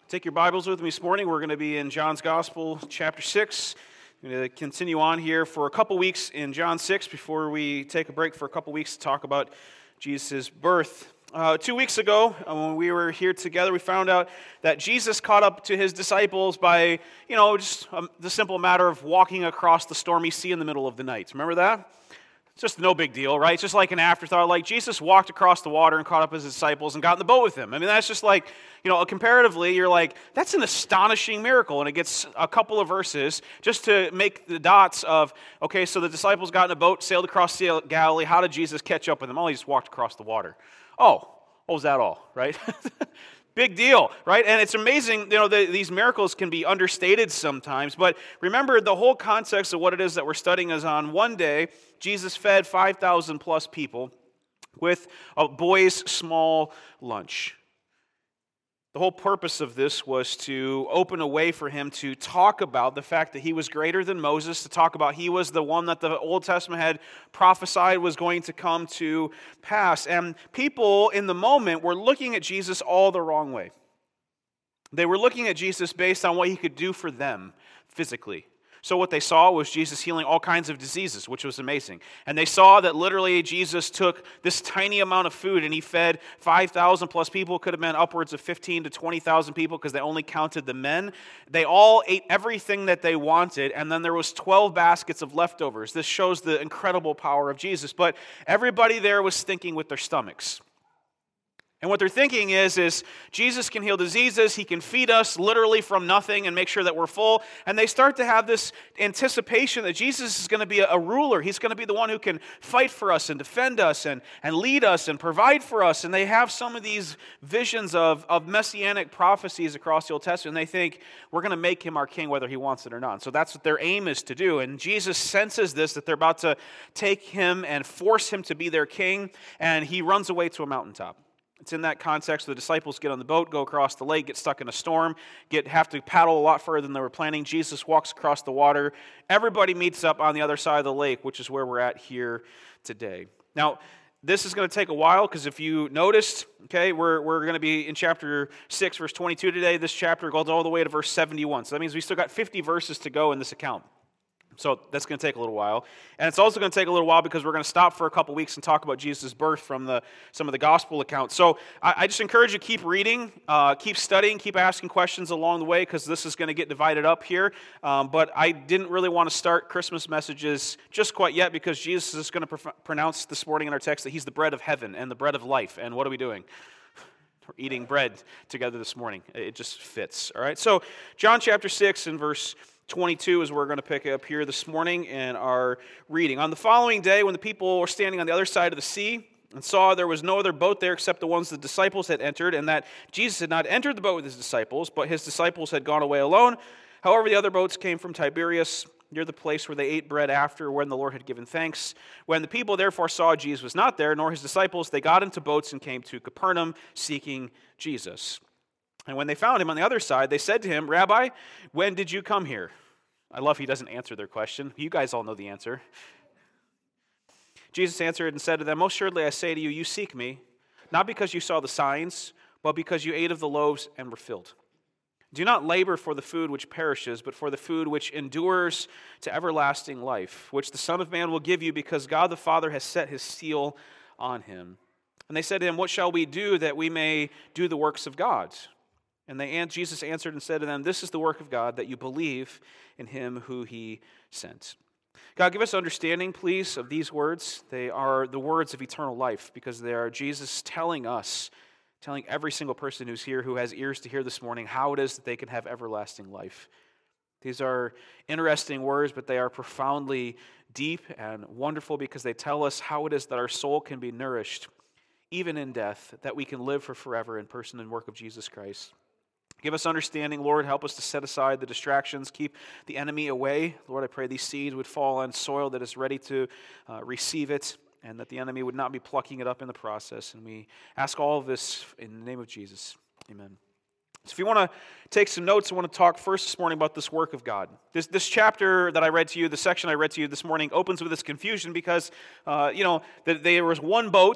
Take your Bibles with me this morning. We're going to be in John's Gospel, chapter 6. We're going to continue on here for a couple weeks in John 6 before we take a break for a couple weeks to talk about Jesus' birth. 2 weeks ago, when we were here together, we found out that Jesus caught up to his disciples by, just the simple matter of walking across the stormy sea in the middle of the night. Remember that? It's just no big deal, right? It's just like an afterthought. Like Jesus walked across the water and caught up his disciples and got in the boat with him. I mean, that's just like, comparatively, you're like, that's an astonishing miracle. And it gets a couple of verses just to make the dots of, okay, so the disciples got in a boat, sailed across the Galilee. How did Jesus catch up with them? Oh, he just walked across the water. Oh, was that all, right? Big deal, right? And it's amazing, these miracles can be understated sometimes, but remember the whole context of what it is that we're studying is on one day, Jesus fed 5,000 plus people with a boy's small lunch. The whole purpose of this was to open a way for him to talk about the fact that he was greater than Moses, to talk about he was the one that the Old Testament had prophesied was going to come to pass. And people in the moment were looking at Jesus all the wrong way. They were looking at Jesus based on what he could do for them physically. So what they saw was Jesus healing all kinds of diseases, which was amazing. And they saw that literally Jesus took this tiny amount of food and he fed 5,000 plus people. Could have been upwards of 15 to 20,000 people because they only counted the men. They all ate everything that they wanted, and then there was 12 baskets of leftovers. This shows the incredible power of Jesus. But everybody there was thinking with their stomachs. And what they're thinking is Jesus can heal diseases, he can feed us literally from nothing and make sure that we're full. And they start to have this anticipation that Jesus is going to be a ruler. He's going to be the one who can fight for us and defend us and lead us and provide for us. And they have some of these visions of messianic prophecies across the Old Testament. And they think, we're going to make him our king whether he wants it or not. So that's what their aim is to do. And Jesus senses this, that they're about to take him and force him to be their king. And he runs away to a mountaintop. It's in that context the disciples get on the boat, go across the lake, get stuck in a storm, have to paddle a lot further than they were planning. Jesus walks across the water. Everybody meets up on the other side of the lake, which is where we're at here today. Now, this is going to take a while because if you noticed, okay, we're going to be in chapter 6, verse 22 today. This chapter goes all the way to verse 71. So that means we still got 50 verses to go in this account. So that's going to take a little while. And it's also going to take a little while because we're going to stop for a couple weeks and talk about Jesus' birth from some of the gospel accounts. So I just encourage you to keep reading, keep studying, keep asking questions along the way because this is going to get divided up here. But I didn't really want to start Christmas messages just quite yet because Jesus is going to pronounce this morning in our text that he's the bread of heaven and the bread of life. And what are we doing? We're eating bread together this morning. It just fits. All right. So John chapter 6 and verse 22 is where we're going to pick up here this morning in our reading. On the following day, when the people were standing on the other side of the sea and saw there was no other boat there except the ones the disciples had entered, and that Jesus had not entered the boat with his disciples, but his disciples had gone away alone. However, the other boats came from Tiberias, near the place where they ate bread after when the Lord had given thanks. When the people therefore saw Jesus was not there, nor his disciples, they got into boats and came to Capernaum, seeking Jesus. And when they found him on the other side, they said to him, Rabbi, when did you come here? I love he doesn't answer their question. You guys all know the answer. Jesus answered and said to them, most assuredly I say to you, you seek me, not because you saw the signs, but because you ate of the loaves and were filled. Do not labor for the food which perishes, but for the food which endures to everlasting life, which the Son of Man will give you, because God the Father has set his seal on him. And they said to him, what shall we do that we may do the works of God? And Jesus answered and said to them, this is the work of God, that you believe in him who he sent. God, give us understanding, please, of these words. They are the words of eternal life because they are Jesus telling every single person who's here who has ears to hear this morning how it is that they can have everlasting life. These are interesting words, but they are profoundly deep and wonderful because they tell us how it is that our soul can be nourished, even in death, that we can live for forever in person and work of Jesus Christ. Give us understanding, Lord. Help us to set aside the distractions. Keep the enemy away. Lord, I pray these seeds would fall on soil that is ready to receive it, and that the enemy would not be plucking it up in the process. And we ask all of this in the name of Jesus. Amen. So if you want to take some notes, I want to talk first this morning about this work of God. This chapter that I read to you, the section I read to you this morning, opens with this confusion because, there was one boat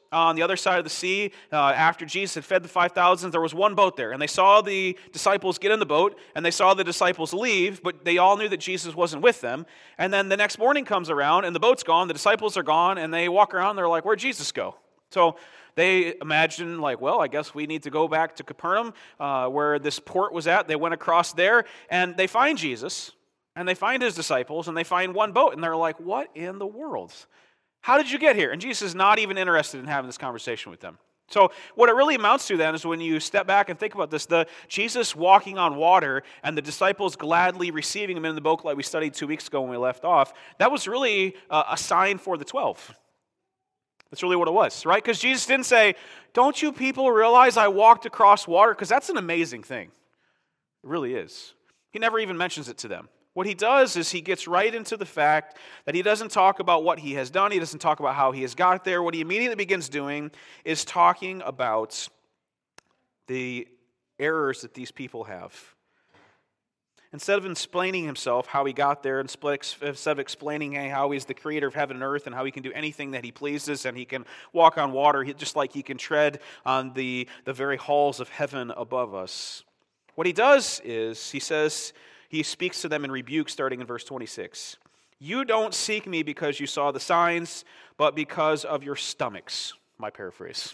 on the other side of the sea, after Jesus had fed the 5,000, there was one boat there. And they saw the disciples get in the boat, and they saw the disciples leave, but they all knew that Jesus wasn't with them. And then the next morning comes around, and the boat's gone, the disciples are gone, and they walk around, and they're like, where'd Jesus go? So they imagine, like, well, I guess we need to go back to Capernaum, where this port was at. They went across there, and they find Jesus, and they find his disciples, and they find one boat, and they're like, what in the world? How did you get here? And Jesus is not even interested in having this conversation with them. So what it really amounts to then is when you step back and think about this, the Jesus walking on water and the disciples gladly receiving him in the boat like we studied 2 weeks ago when we left off, that was really a sign for the 12. That's really what it was, right? Because Jesus didn't say, don't you people realize I walked across water? Because that's an amazing thing. It really is. He never even mentions it to them. What he does is he gets right into the fact that he doesn't talk about what he has done. He doesn't talk about how he has got there. What he immediately begins doing is talking about the errors that these people have. Instead of explaining himself, how he got there, instead of explaining how he's the creator of heaven and earth and how he can do anything that he pleases and he can walk on water just like he can tread on the very halls of heaven above us. What he does is he speaks to them in rebuke starting in verse 26. You don't seek me because you saw the signs, but because of your stomachs, my paraphrase.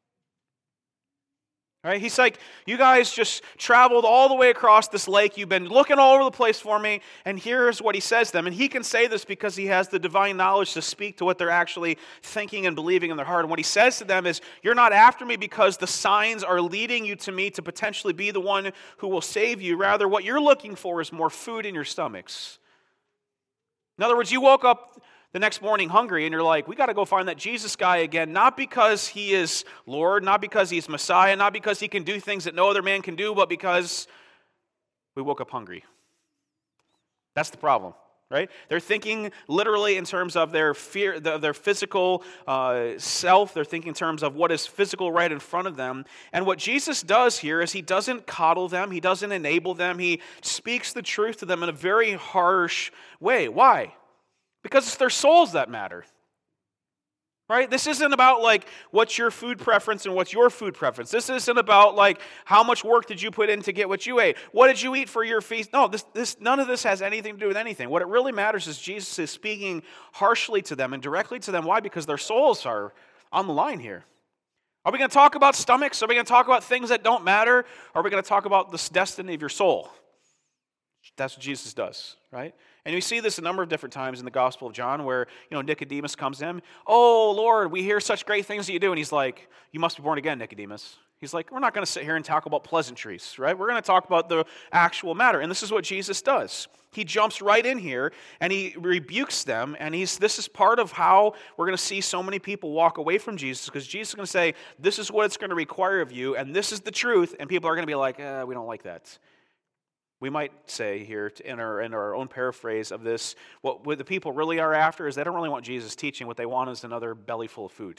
Right? He's like, you guys just traveled all the way across this lake. You've been looking all over the place for me. And here's what he says to them. And he can say this because he has the divine knowledge to speak to what they're actually thinking and believing in their heart. And what he says to them is, you're not after me because the signs are leading you to me to potentially be the one who will save you. Rather, what you're looking for is more food in your stomachs. In other words, you woke up the next morning hungry, and you're like, we got to go find that Jesus guy again, not because he is Lord, not because he's Messiah, not because he can do things that no other man can do, but because we woke up hungry. That's the problem, right? They're thinking literally in terms of their fear, their physical self. They're thinking in terms of what is physical right in front of them. And what Jesus does here is he doesn't coddle them. He doesn't enable them. He speaks the truth to them in a very harsh way. Why? Because it's their souls that matter, right? This isn't about like what's your food preference and what's your food preference. This isn't about like how much work did you put in to get what you ate. What did you eat for your feast? No, none of this has anything to do with anything. What it really matters is Jesus is speaking harshly to them and directly to them. Why? Because their souls are on the line here. Are we going to talk about stomachs? Are we going to talk about things that don't matter? Or are we going to talk about the destiny of your soul? That's what Jesus does, right? And we see this a number of different times in the Gospel of John where, Nicodemus comes in. Oh, Lord, we hear such great things that you do. And he's like, you must be born again, Nicodemus. He's like, we're not going to sit here and talk about pleasantries, right? We're going to talk about the actual matter. And this is what Jesus does. He jumps right in here and he rebukes them. And this is part of how we're going to see so many people walk away from Jesus, because Jesus is going to say, this is what it's going to require of you. And this is the truth. And people are going to be like, we don't like that. We might say here in our own paraphrase of this, what the people really are after is they don't really want Jesus teaching. What they want is another belly full of food.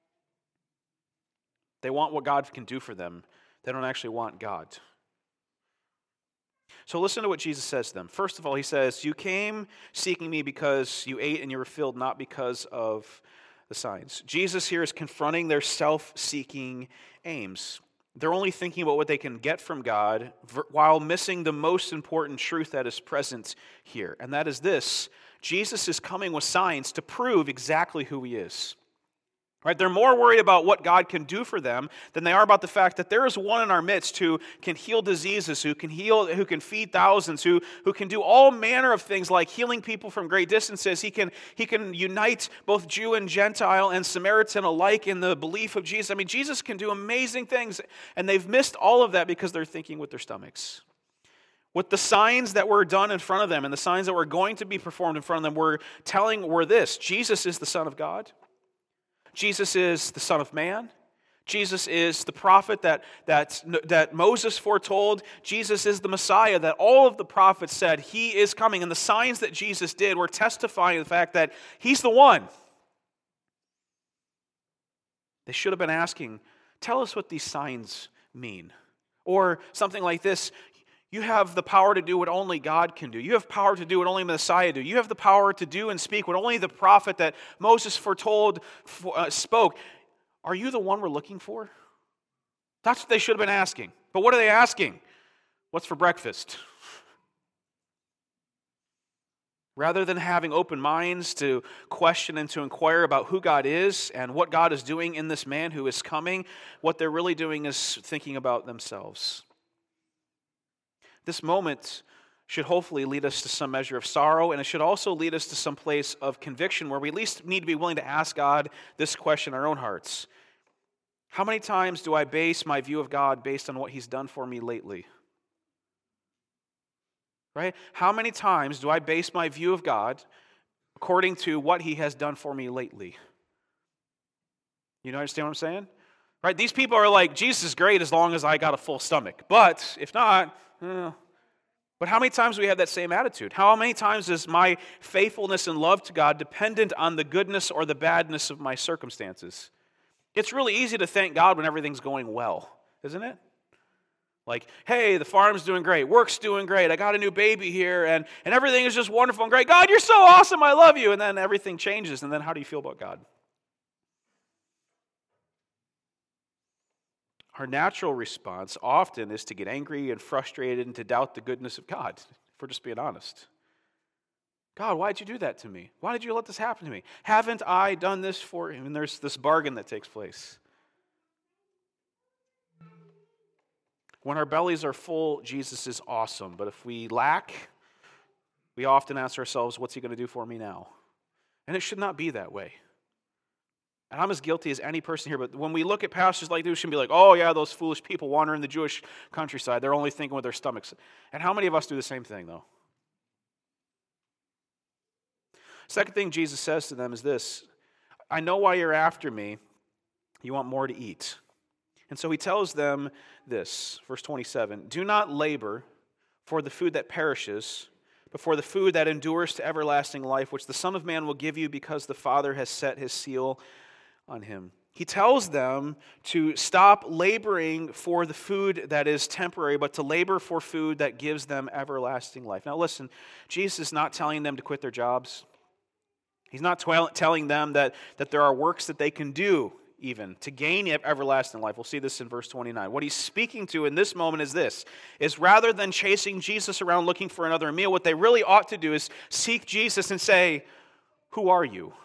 They want what God can do for them. They don't actually want God. So listen to what Jesus says to them. First of all, he says, you came seeking me because you ate and you were filled, not because of the signs. Jesus here is confronting their self-seeking aims. They're only thinking about what they can get from God while missing the most important truth that is present here. And that is this: Jesus is coming with signs to prove exactly who he is. Right? They're more worried about what God can do for them than they are about the fact that there is one in our midst who can heal diseases, who can feed thousands, who can do all manner of things like healing people from great distances. He can unite both Jew and Gentile and Samaritan alike in the belief of Jesus. I mean, Jesus can do amazing things, and they've missed all of that because they're thinking with their stomachs. What the signs that were done in front of them and the signs that were going to be performed in front of them were this: Jesus is the Son of God. Jesus is the Son of Man. Jesus is the prophet that Moses foretold. Jesus is the Messiah that all of the prophets said he is coming. And the signs that Jesus did were testifying to the fact that he's the one. They should have been asking, tell us what these signs mean. Or something like this: you have the power to do what only God can do. You have power to do what only the Messiah do. You have the power to do and speak what only the prophet that Moses foretold spoke. Are you the one we're looking for? That's what they should have been asking. But what are they asking? What's for breakfast? Rather than having open minds to question and to inquire about who God is and what God is doing in this man who is coming, what they're really doing is thinking about themselves. This moment should hopefully lead us to some measure of sorrow, and it should also lead us to some place of conviction where we at least need to be willing to ask God this question in our own hearts. How many times do I base my view of God based on what He's done for me lately? Right? How many times do I base my view of God according to what He has done for me lately? You understand what I'm saying? Right? These people are like, Jesus is great as long as I got a full stomach. But if not, But how many times do we have that same attitude? How many times is my faithfulness and love to God dependent on the goodness or the badness of my circumstances? It's really easy to thank God when everything's going well, isn't it? Like, hey, the farm's doing great, work's doing great, I got a new baby here, and everything is just wonderful and great. God, you're so awesome, I love you. And then everything changes, and then how do you feel about God? Our natural response often is to get angry and frustrated and to doubt the goodness of God, if we're just being honest. God, why did you do that to me? Why did you let this happen to me? Haven't I done this for him? And there's this bargain that takes place. When our bellies are full, Jesus is awesome. But if we lack, we often ask ourselves, what's He going to do for me now? And it should not be that way. And I'm as guilty as any person here, but when we look at pastors like this, we shouldn't be like, oh yeah, those foolish people wandering the Jewish countryside, they're only thinking with their stomachs. And how many of us do the same thing, though? Second thing Jesus says to them is this: I know why you're after me. You want more to eat. And so He tells them this, verse 27, do not labor for the food that perishes, but for the food that endures to everlasting life, which the Son of Man will give you because the Father has set His seal on Him. He tells them to stop laboring for the food that is temporary, but to labor for food that gives them everlasting life. Now listen, Jesus is not telling them to quit their jobs. He's not telling them that there are works that they can do even to gain everlasting life. We'll see this in verse 29. What He's speaking to in this moment is rather than chasing Jesus around looking for another meal, what they really ought to do is seek Jesus and say, who are you?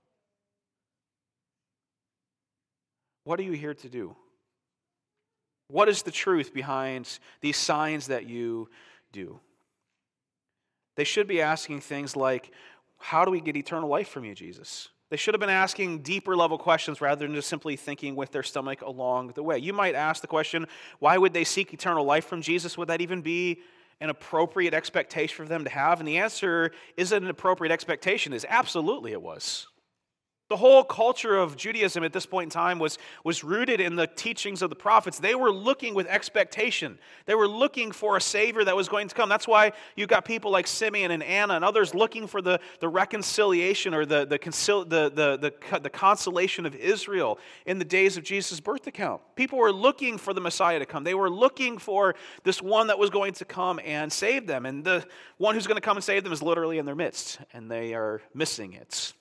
What are you here to do? What is the truth behind these signs that you do? They should be asking things like, how do we get eternal life from you, Jesus? They should have been asking deeper level questions rather than just simply thinking with their stomach along the way. You might ask the question, why would they seek eternal life from Jesus? Would that even be an appropriate expectation for them to have? And the answer, is it an appropriate expectation? Is absolutely it was. The whole culture of Judaism at this point in time was rooted in the teachings of the prophets. They were looking with expectation. They were looking for a Savior that was going to come. That's why you got people like Simeon and Anna and others looking for the reconciliation or the consolation of Israel in the days of Jesus' birth account. People were looking for the Messiah to come. They were looking for this one that was going to come and save them. And the one who's going to come and save them is literally in their midst, and they are missing it.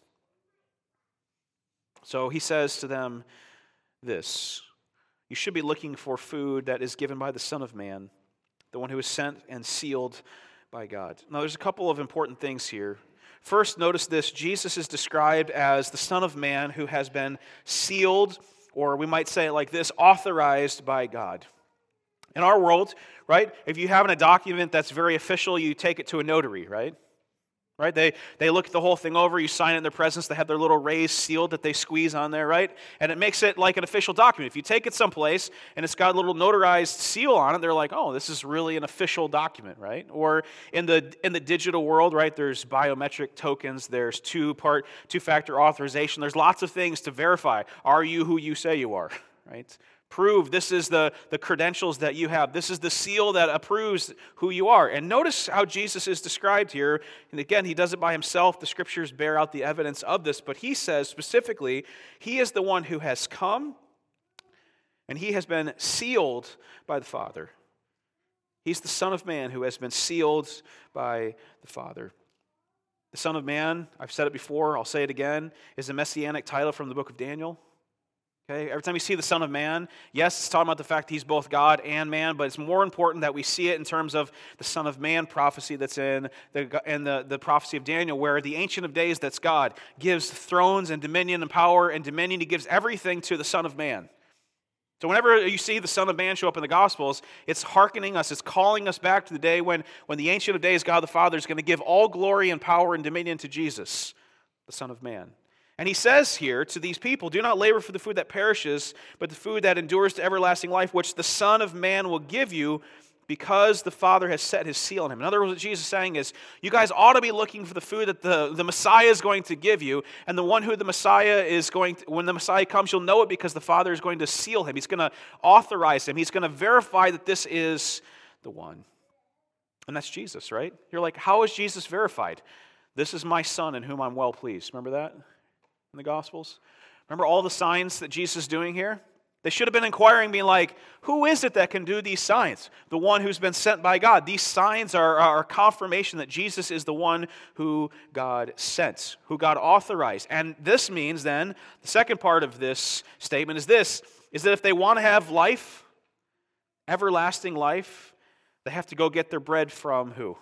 So He says to them this: you should be looking for food that is given by the Son of Man, the one who is sent and sealed by God. Now there's a couple of important things here. First, notice this: Jesus is described as the Son of Man who has been sealed, or we might say it like this, authorized by God. In our world, right, if you have a document that's very official, you take it to a notary, right? Right? They look the whole thing over, you sign it in their presence, they have their little raised seal that they squeeze on there, right? And it makes it like an official document. If you take it someplace and it's got a little notarized seal on it, they're like, oh, this is really an official document, right? Or in the digital world, right, there's biometric tokens, there's two-factor authorization, there's lots of things to verify. Are you who you say you are, right? Prove this is the credentials that you have. This is the seal that approves who you are. And notice how Jesus is described here. And again, He does it by Himself. The Scriptures bear out the evidence of this. But He says specifically, He is the one who has come and He has been sealed by the Father. He's the Son of Man who has been sealed by the Father. The Son of Man, I've said it before, I'll say it again, is a messianic title from the book of Daniel. Okay? Every time you see the Son of Man, yes, it's talking about the fact that he's both God and man, but it's more important that we see it in terms of the Son of Man prophecy that's in the prophecy of Daniel, where the Ancient of Days, that's God, gives thrones and dominion and power and dominion. He gives everything to the Son of Man. So whenever you see the Son of Man show up in the Gospels, it's hearkening us, it's calling us back to the day when the Ancient of Days, God the Father, is going to give all glory and power and dominion to Jesus, the Son of Man. And he says here to these people, do not labor for the food that perishes, but the food that endures to everlasting life, which the Son of Man will give you, because the Father has set his seal on him. In other words, what Jesus is saying is, you guys ought to be looking for the food that the Messiah is going to give you, and the one who the Messiah is going to, when the Messiah comes, you'll know it because the Father is going to seal him. He's going to authorize him. He's going to verify that this is the one. And that's Jesus, right? You're like, how is Jesus verified? This is my Son in whom I'm well pleased. Remember that in the Gospels? Remember all the signs that Jesus is doing here? They should have been inquiring, being like, who is it that can do these signs? The one who's been sent by God. These signs are confirmation that Jesus is the one who God sent, who God authorized. And this means then, the second part of this statement is this, is that if they want to have life, everlasting life, they have to go get their bread from who?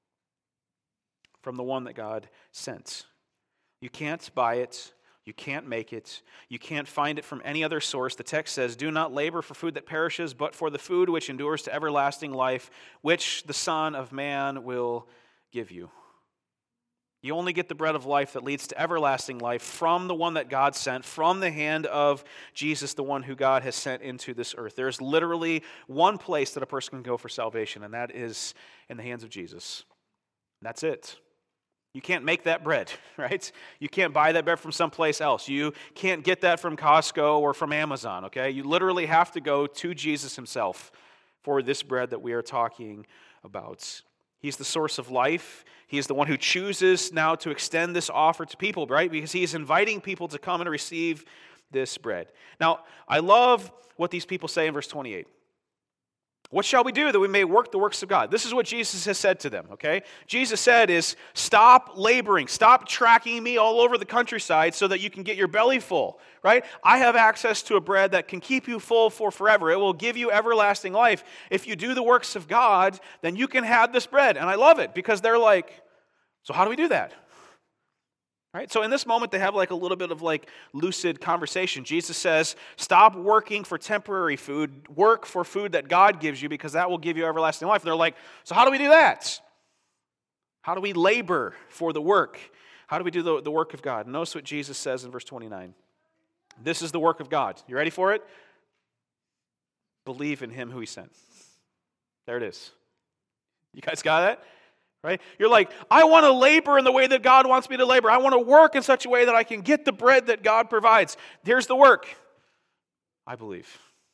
From the one that God sent. You can't buy it. You can't make it. You can't find it from any other source. The text says, do not labor for food that perishes, but for the food which endures to everlasting life, which the Son of Man will give you. You only get the bread of life that leads to everlasting life from the one that God sent, from the hand of Jesus, the one who God has sent into this earth. There's literally one place that a person can go for salvation, and that is in the hands of Jesus. That's it. You can't make that bread, right? You can't buy that bread from someplace else. You can't get that from Costco or from Amazon, okay? You literally have to go to Jesus himself for this bread that we are talking about. He's the source of life. He is the one who chooses now to extend this offer to people, right? Because he is inviting people to come and receive this bread. Now, I love what these people say in verse 28. What shall we do that we may work the works of God? This is what Jesus has said to them, okay? Jesus said is, stop laboring, stop tracking me all over the countryside so that you can get your belly full, right? I have access to a bread that can keep you full for forever. It will give you everlasting life. If you do the works of God, then you can have this bread. And I love it because they're like, so how do we do that? Right? So in this moment, they have like a little bit of like lucid conversation. Jesus says, stop working for temporary food. Work for food that God gives you because that will give you everlasting life. And they're like, so how do we do that? How do we labor for the work? How do we do the work of God? Notice what Jesus says in verse 29. This is the work of God. You ready for it? Believe in him who he sent. There it is. You guys got that? Right? You're like, I want to labor in the way that God wants me to labor. I want to work in such a way that I can get the bread that God provides. Here's the work. I believe.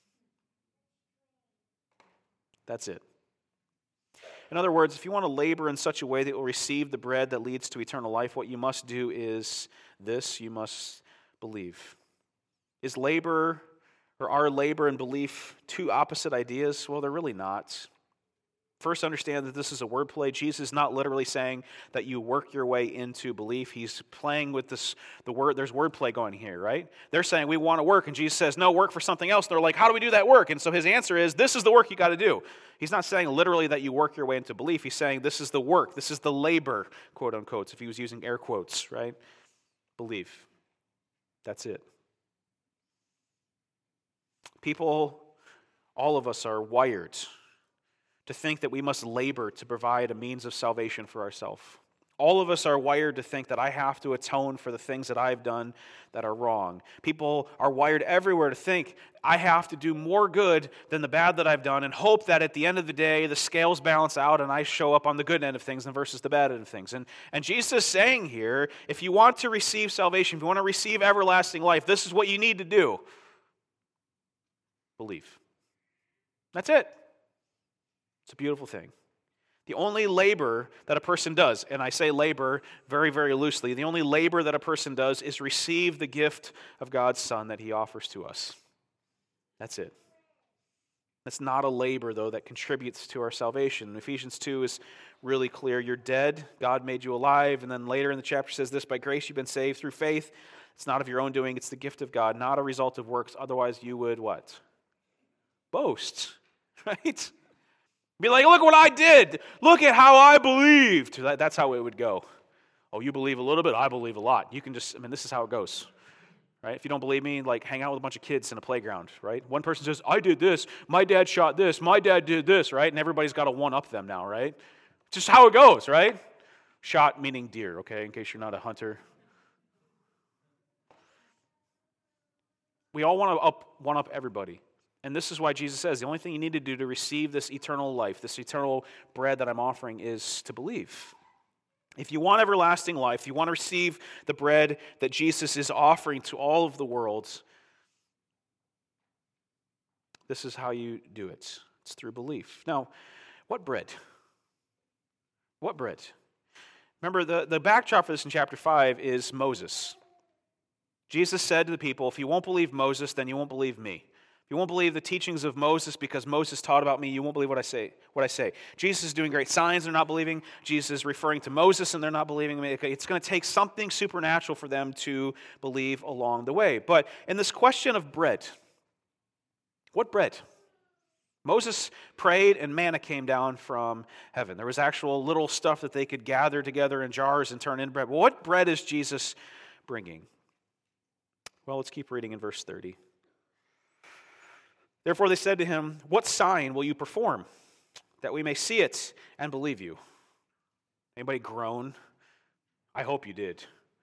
That's it. In other words, if you want to labor in such a way that you'll receive the bread that leads to eternal life, what you must do is this. You must believe. Is labor or are labor and belief two opposite ideas? Well, they're really not. First, understand that this is a wordplay. Jesus is not literally saying that you work your way into belief. He's playing with the word. There's wordplay going here, right? They're saying we want to work, and Jesus says, no, work for something else. They're like, how do we do that work? And so his answer is, this is the work you got to do. He's not saying literally that you work your way into belief. He's saying this is the work. This is the labor, quote unquote, if he was using air quotes, right? Belief. That's it. People, all of us are wired to think that we must labor to provide a means of salvation for ourselves. All of us are wired to think that I have to atone for the things that I've done that are wrong. People are wired everywhere to think I have to do more good than the bad that I've done and hope that at the end of the day the scales balance out and I show up on the good end of things versus the bad end of things. And Jesus is saying here, if you want to receive salvation, if you want to receive everlasting life, this is what you need to do. Believe. That's it. It's a beautiful thing. The only labor that a person does, and I say labor very, very loosely, the only labor that a person does is receive the gift of God's Son that he offers to us. That's it. It's not a labor, though, that contributes to our salvation. Ephesians 2 is really clear. You're dead. God made you alive. And then later in the chapter says this, by grace you've been saved through faith. It's not of your own doing. It's the gift of God, not a result of works. Otherwise you would what? Boast. Right? Be like, look what I did. Look at how I believed. That's how it would go. Oh, you believe a little bit? I believe a lot. You can just, this is how it goes. Right? If you don't believe me, like hang out with a bunch of kids in a playground, right? One person says, I did this, my dad shot this, my dad did this, right? And everybody's got to one-up them now, right? Just how it goes, right? Shot meaning deer, okay, in case you're not a hunter. We all want to one-up everybody. And this is why Jesus says the only thing you need to do to receive this eternal life, this eternal bread that I'm offering, is to believe. If you want everlasting life, if you want to receive the bread that Jesus is offering to all of the world, this is how you do it. It's through belief. Now, what bread? What bread? Remember, the backdrop for this in chapter 5 is Moses. Jesus said to the people, if you won't believe Moses, then you won't believe me. You won't believe the teachings of Moses because Moses taught about me. You won't believe what I say. Jesus is doing great signs. They're not believing. Jesus is referring to Moses and they're not believing me. It's going to take something supernatural for them to believe along the way. But in this question of bread, what bread? Moses prayed and manna came down from heaven. There was actual little stuff that they could gather together in jars and turn into bread. Well, what bread is Jesus bringing? Well, let's keep reading in verse 30. Therefore they said to him, what sign will you perform, that we may see it and believe you? Anybody groan? I hope you did.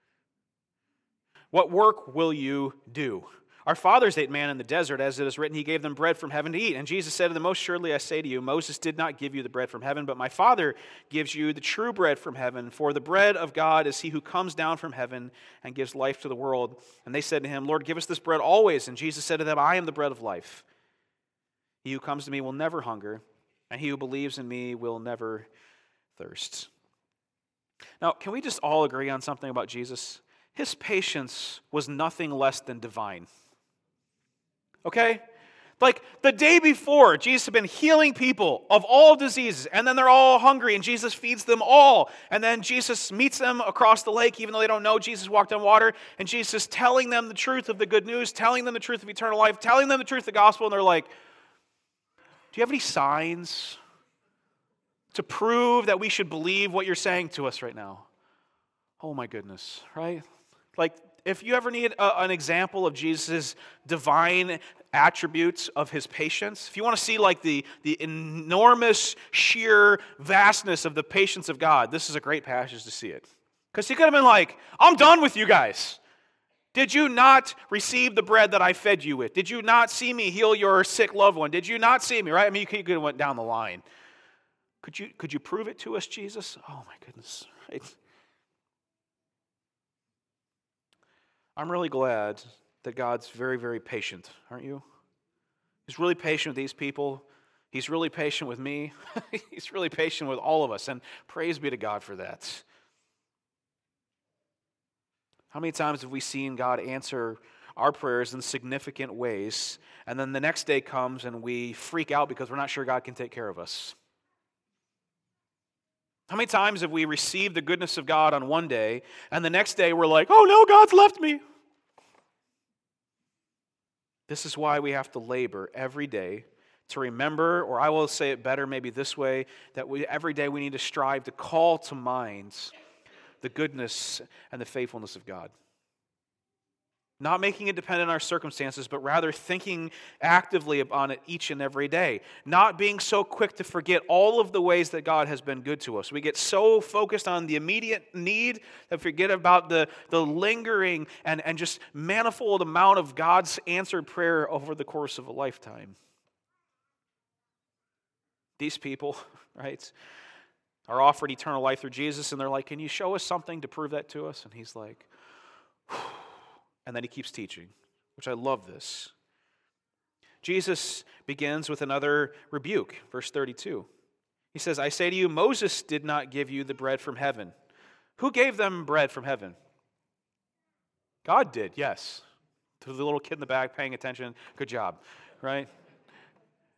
What work will you do? Our fathers ate manna in the desert, as it is written, he gave them bread from heaven to eat. And Jesus said to them, most surely I say to you, Moses did not give you the bread from heaven, but my Father gives you the true bread from heaven. For the bread of God is he who comes down from heaven and gives life to the world. And they said to him, Lord, give us this bread always. And Jesus said to them, I am the bread of life. He who comes to me will never hunger, and he who believes in me will never thirst. Now, can we just all agree on something about Jesus? His patience was nothing less than divine. Okay? Like the day before, Jesus had been healing people of all diseases, and then they're all hungry, and Jesus feeds them all. And then Jesus meets them across the lake, even though they don't know Jesus walked on water, and Jesus is telling them the truth of the good news, telling them the truth of eternal life, telling them the truth of the gospel, and they're like, do you have any signs to prove that we should believe what you're saying to us right now? Oh my goodness, right? Like, if you ever need an example of Jesus' divine attributes of his patience, if you want to see like the enormous, sheer vastness of the patience of God, this is a great passage to see it. Because he could have been like, I'm done with you guys. Did you not receive the bread that I fed you with? Did you not see me heal your sick loved one? Did you not see me, right? I mean, you could have went down the line. Could you prove it to us, Jesus? Oh my goodness, right? I'm really glad that God's very, very patient, aren't you? He's really patient with these people. He's really patient with me. He's really patient with all of us, and praise be to God for that. How many times have we seen God answer our prayers in significant ways, and then the next day comes and we freak out because we're not sure God can take care of us? How many times have we received the goodness of God on one day, and the next day we're like, oh no, God's left me? This is why we have to labor every day to remember, or I will say it better maybe this way, that every day we need to strive to call to mind the goodness and the faithfulness of God. Not making it dependent on our circumstances, but rather thinking actively upon it each and every day. Not being so quick to forget all of the ways that God has been good to us. We get so focused on the immediate need that we forget about the lingering and just manifold amount of God's answered prayer over the course of a lifetime. These people, right, are offered eternal life through Jesus, and they're like, can you show us something to prove that to us? And he's like, whew. And then he keeps teaching, which I love this. Jesus begins with another rebuke, verse 32. He says, I say to you, Moses did not give you the bread from heaven. Who gave them bread from heaven? God did, yes. To the little kid in the back paying attention, good job, right?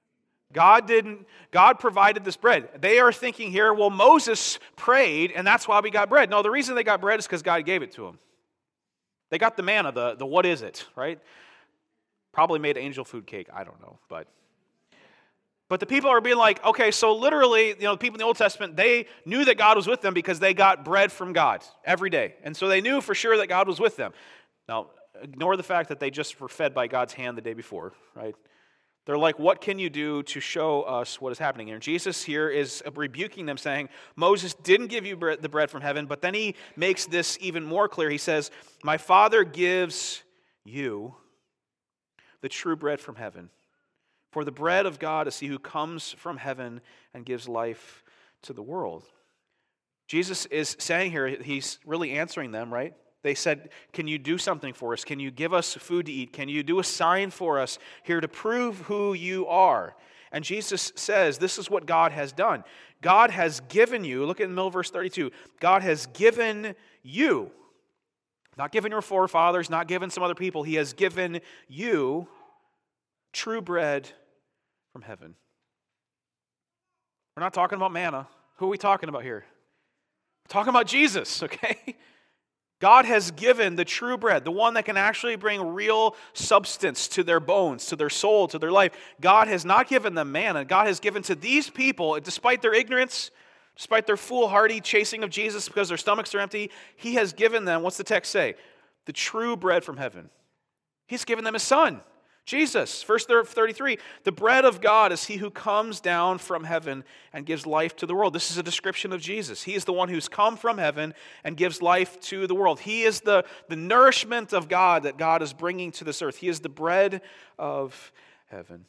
God provided this bread. They are thinking here, well, Moses prayed, and that's why we got bread. No, the reason they got bread is because God gave it to them. They got the manna, the what is it, right? Probably made angel food cake, I don't know. But the people are being like, okay, so literally, the people in the Old Testament, they knew that God was with them because they got bread from God every day. And so they knew for sure that God was with them. Now, ignore the fact that they just were fed by God's hand the day before, right? They're like, what can you do to show us what is happening here? And Jesus here is rebuking them, saying, Moses didn't give you the bread from heaven, but then he makes this even more clear. He says, my Father gives you the true bread from heaven. For the bread of God is he who comes from heaven and gives life to the world. Jesus is saying here, he's really answering them, right? They said, can you do something for us? Can you give us food to eat? Can you do a sign for us here to prove who you are? And Jesus says, this is what God has done. God has given you, look at the middle of verse 32, God has given you, not given your forefathers, not given some other people, he has given you true bread from heaven. We're not talking about manna. Who are we talking about here? We're talking about Jesus, okay? God has given the true bread, the one that can actually bring real substance to their bones, to their soul, to their life. God has not given them manna. God has given to these people, despite their ignorance, despite their foolhardy chasing of Jesus because their stomachs are empty, he has given them, what's the text say? The true bread from heaven. He's given them his son, Jesus. Verse 33, the bread of God is he who comes down from heaven and gives life to the world. This is a description of Jesus. He is the one who's come from heaven and gives life to the world. He is the nourishment of God that God is bringing to this earth. He is the bread of heaven.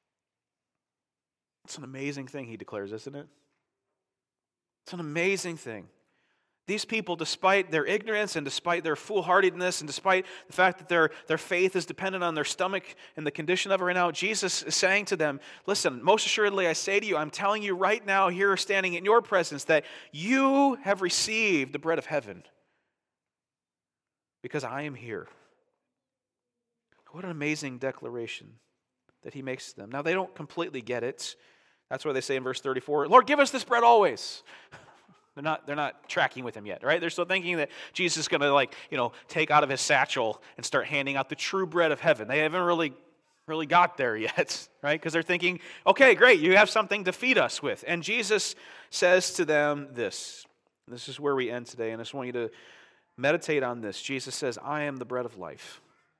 It's an amazing thing, he declares, isn't it? It's an amazing thing. These people, despite their ignorance and despite their foolhardiness and despite the fact that their faith is dependent on their stomach and the condition of it right now, Jesus is saying to them, listen, most assuredly I say to you, I'm telling you right now here standing in your presence that you have received the bread of heaven because I am here. What an amazing declaration that he makes to them. Now, they don't completely get it. That's why they say in verse 34, Lord, give us this bread always. They're not tracking with him yet, right? They're still thinking that Jesus is going to take out of his satchel and start handing out the true bread of heaven. They haven't really got there yet, right? Because they're thinking, okay, great, you have something to feed us with. And Jesus says to them this. This is where we end today, and I just want you to meditate on this. Jesus says, I am the bread of life.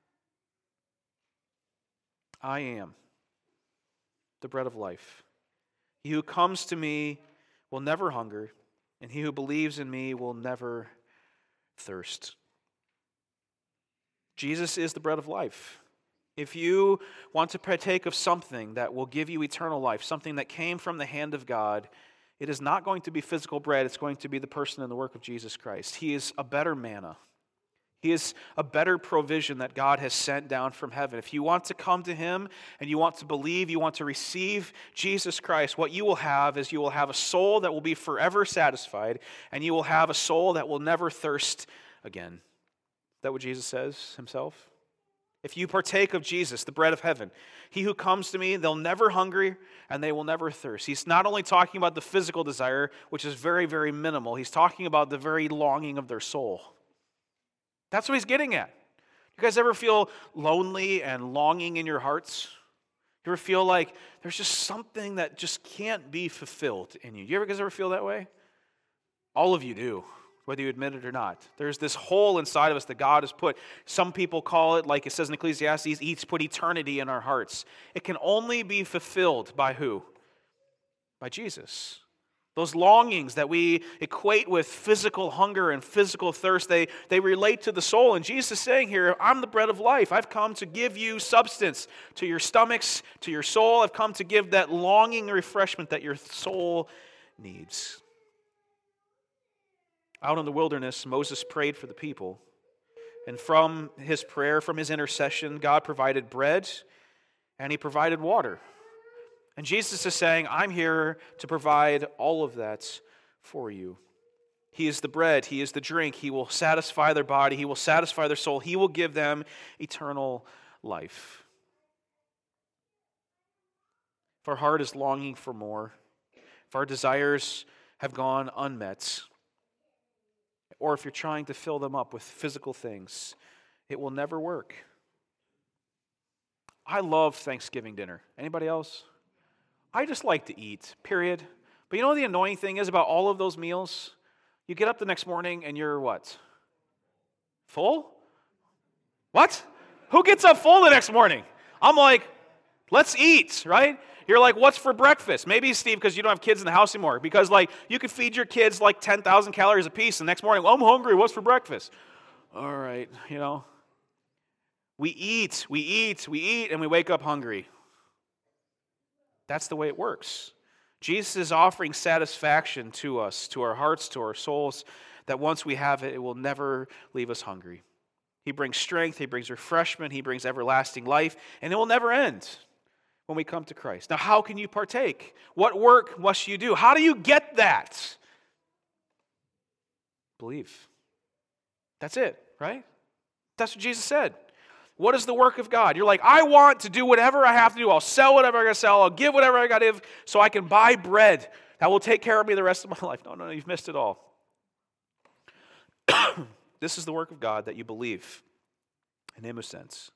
I am the bread of life. He who comes to me will never hunger, and he who believes in me will never thirst. Jesus is the bread of life. If you want to partake of something that will give you eternal life, something that came from the hand of God, it is not going to be physical bread. It's going to be the person and the work of Jesus Christ. He is a better manna. He is a better provision that God has sent down from heaven. If you want to come to him and you want to believe, you want to receive Jesus Christ, what you will have is you will have a soul that will be forever satisfied, and you will have a soul that will never thirst again. Is that what Jesus says himself? If you partake of Jesus, the bread of heaven, he who comes to me, they'll never hunger and they will never thirst. He's not only talking about the physical desire, which is very, very minimal. He's talking about the very longing of their soul. That's what he's getting at. You guys ever feel lonely and longing in your hearts? You ever feel like there's just something that just can't be fulfilled in you? You guys ever feel that way? All of you do, whether you admit it or not. There's this hole inside of us that God has put. Some people call it, like it says in Ecclesiastes, he's put eternity in our hearts. It can only be fulfilled by who? By Jesus. Those longings that we equate with physical hunger and physical thirst, they relate to the soul. And Jesus is saying here, I'm the bread of life. I've come to give you substance to your stomachs, to your soul. I've come to give that longing refreshment that your soul needs. Out in the wilderness, Moses prayed for the people. And from his prayer, from his intercession, God provided bread and he provided water. And Jesus is saying, I'm here to provide all of that for you. He is the bread. He is the drink. He will satisfy their body. He will satisfy their soul. He will give them eternal life. if our heart is longing for more, if our desires have gone unmet, or if you're trying to fill them up with physical things, it will never work. I love Thanksgiving dinner. Anybody else? I just like to eat, period. But you know what the annoying thing is about all of those meals? You get up the next morning and you're what? Full? What? Who gets up full the next morning? I'm like, let's eat, right? You're like, what's for breakfast? Maybe, Steve, because you don't have kids in the house anymore. Because, you could feed your kids, 10,000 calories apiece. The next morning, well, I'm hungry. What's for breakfast? All right, We eat, and we wake up hungry. That's the way it works. Jesus is offering satisfaction to us, to our hearts, to our souls, that once we have it, it will never leave us hungry. He brings strength, He brings refreshment, He brings everlasting life, and it will never end when we come to Christ. Now, how can you partake? What work must you do? How do you get that? Believe. That's it, right? That's what Jesus said. What is the work of God? You're like, I want to do whatever I have to do. I'll sell whatever I got to sell. I'll give whatever I got to give so I can buy bread that will take care of me the rest of my life. No, you've missed it all. This is the work of God, that you believe in Him who sends.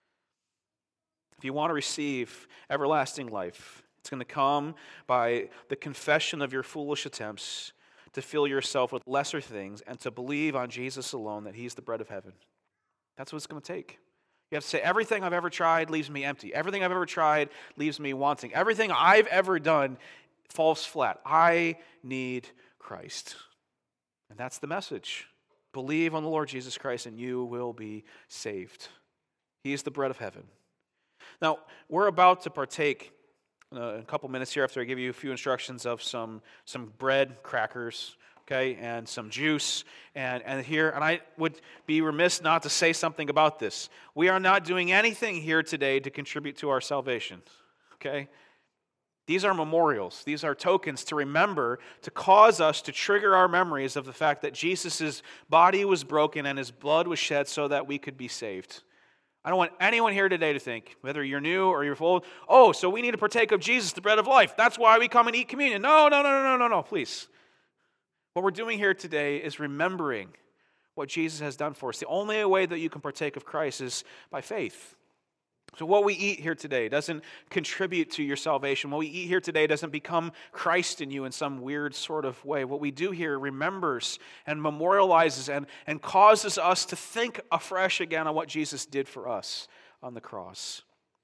If you want to receive everlasting life, it's going to come by the confession of your foolish attempts to fill yourself with lesser things and to believe on Jesus alone, that He's the bread of heaven. That's what it's going to take. You have to say, everything I've ever tried leaves me empty. Everything I've ever tried leaves me wanting. Everything I've ever done falls flat. I need Christ. And that's the message. Believe on the Lord Jesus Christ and you will be saved. He is the bread of heaven. Now, we're about to partake in a couple minutes here after I give you a few instructions of some bread, crackers, okay, and some juice, and I would be remiss not to say something about this. We are not doing anything here today to contribute to our salvation, okay? These are memorials. These are tokens to remember, to cause us to trigger our memories of the fact that Jesus' body was broken and His blood was shed so that we could be saved. I don't want anyone here today to think, whether you're new or you're old, so we need to partake of Jesus, the bread of life. That's why we come and eat communion. No, please. What we're doing here today is remembering what Jesus has done for us. The only way that you can partake of Christ is by faith. So what we eat here today doesn't contribute to your salvation. What we eat here today doesn't become Christ in you in some weird sort of way. What we do here remembers and memorializes and causes us to think afresh again on what Jesus did for us on the cross.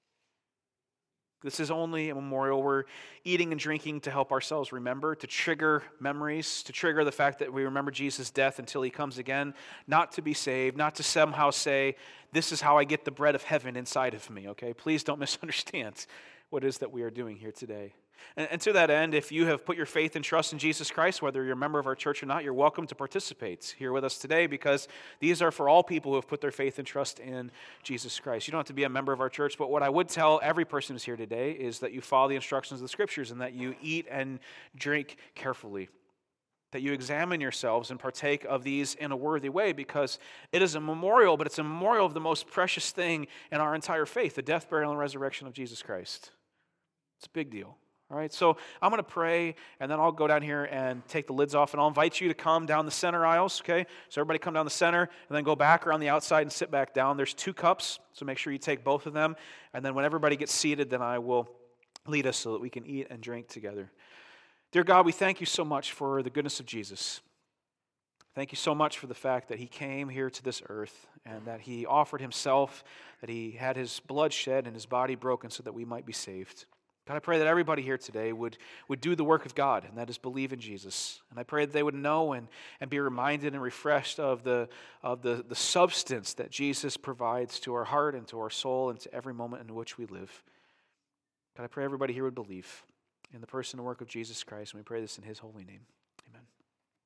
This is only a memorial. We're eating and drinking to help ourselves remember, to trigger memories, to trigger the fact that we remember Jesus' death until He comes again, not to be saved, not to somehow say, this is how I get the bread of heaven inside of me, okay? Please don't misunderstand what it is that we are doing here today. And to that end, if you have put your faith and trust in Jesus Christ, whether you're a member of our church or not, you're welcome to participate here with us today, because these are for all people who have put their faith and trust in Jesus Christ. You don't have to be a member of our church, but what I would tell every person who's here today is that you follow the instructions of the Scriptures and that you eat and drink carefully, that you examine yourselves and partake of these in a worthy way, because it is a memorial, but it's a memorial of the most precious thing in our entire faith, the death, burial, and resurrection of Jesus Christ. It's a big deal. All right, so I'm going to pray, and then I'll go down here and take the lids off, and I'll invite you to come down the center aisles, okay? So everybody come down the center, and then go back around the outside and sit back down. There's 2 cups, so make sure you take both of them, and then when everybody gets seated, then I will lead us so that we can eat and drink together. Dear God, we thank you so much for the goodness of Jesus. Thank you so much for the fact that He came here to this earth and that He offered Himself, that He had His blood shed and His body broken so that we might be saved. God, I pray that everybody here today would do the work of God, and that is believe in Jesus. And I pray that they would know and be reminded and refreshed of the substance that Jesus provides to our heart and to our soul and to every moment in which we live. God, I pray everybody here would believe in the person and work of Jesus Christ, and we pray this in His holy name.